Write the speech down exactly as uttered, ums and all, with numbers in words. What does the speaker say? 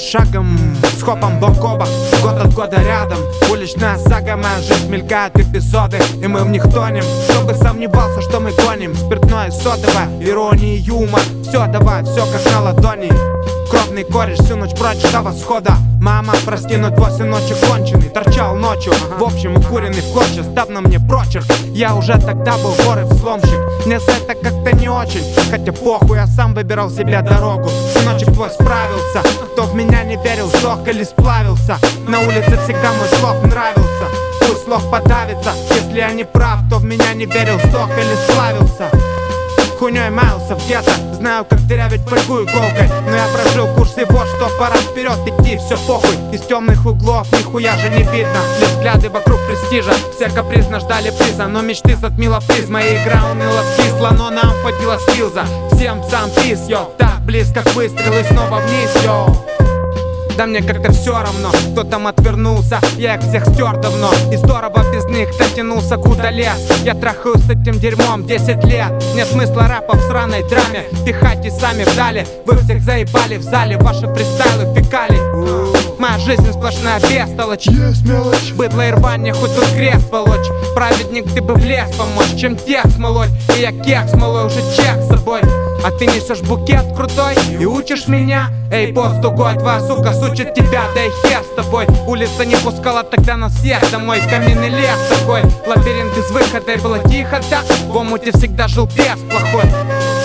шагом, с хопом бок о бок, год от года рядом. Уличная сага, моя жизнь, мелькают эпизоды, и мы в них тонем. Кто бы сомневался, что мы гоним спиртное и содовое, ирония и юмор. Все, давай, все как на ладони. Кровный кореш всю ночь прочь до восхода. Мама, прости, но твой сыночек конченый, торчал ночью, в общем укуренный в клочья. Став на мне прочерк, я уже тогда был вор и взломщик. Мне за это как-то не очень, хотя похуй, я сам выбирал себе дорогу. Сыночек твой справился, кто в меня не верил, сдох или сплавился. На улице всегда мой слог нравился. Пусть слог подавится, если я не прав, кто в меня не верил, сдох или сплавился. Хуйней маялся в гетто, знаю, как дырявить фольгу иголкой. Но я прожил курс и вот что, пора вперед идти, все похуй. Из темных углов нихуя же не видно, лишь взгляды вокруг престижа. Все капризно ждали приза, но мечты затмила призма. И игра уныла скисла, но нам хватило скилза. Всем сам пис, йо, так близко к выстрелу и снова вниз, йо. Да мне как-то все равно, кто там отвернулся, я их всех стер давно. И здорово без них дотянулся куда лез. Я трахаю с этим дерьмом десять лет. Нет смысла рэпа в сраной драме, пихайте сами вдали. Вы всех заебали в зале, ваши фристайлы фекали. Моя жизнь сплошная бестолочь, есть мелочь, быдло и рванье, хоть тут крест волочь. Праведник, ты бы в лес помочь, чем текст молоть. И я кекс малой, уже чек с собой. А ты несешь букет крутой и учишь меня. Эй, пост тугой, твоя сука сучит тебя, да и хер с тобой. Улица не пускала тогда нас всех домой, каменный лес такой. Лабиринт без выхода, и было тихо, да. В омуте всегда жил пес плохой.